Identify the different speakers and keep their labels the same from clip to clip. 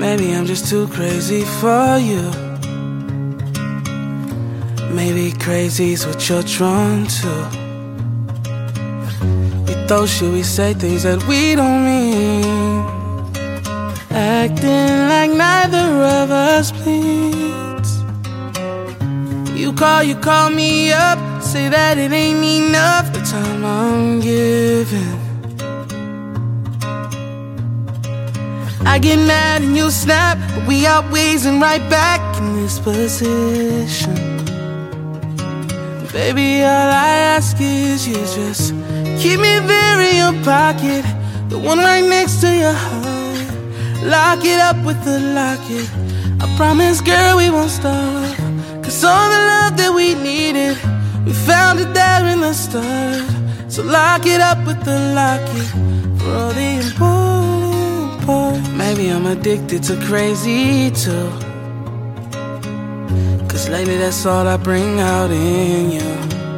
Speaker 1: Maybe I'm just too crazy for you. Maybe crazy's what you're drawn to. We throw shit, we say things that we don't mean, acting like neither of us bleeds. You call me up, say that it ain't enough the time I'm giving. I get mad and you snap, but we always and right back in this position. Baby, all I ask is you just keep me there in your pocket, the one right next to your heart. Lock it up with the locket. I promise, girl, we won't stop. Cause all the love that we needed, we found it there in the start. So lock it up with the locket for all the important parts. Maybe I'm addicted to crazy too, cause lately that's all I bring out in you.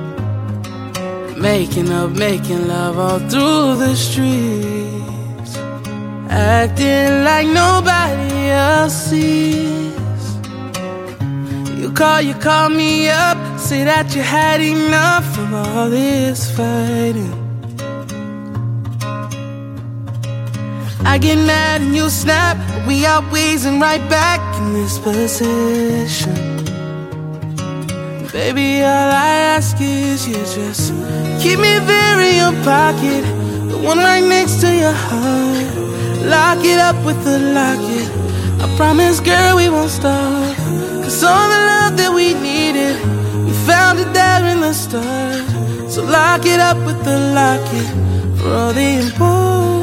Speaker 1: Making up, making love all through the streets, acting like nobody else sees. You call me up, say that you had enough of all this fighting. I get mad and you snap, but we always and right back in this position. Baby, all I ask is you just keep me there in your pocket, the one right next to your heart. Lock it up with the locket. I promise, girl, we won't stop. Cause all the love that we needed, we found it there in the start. So lock it up with the locket for all the important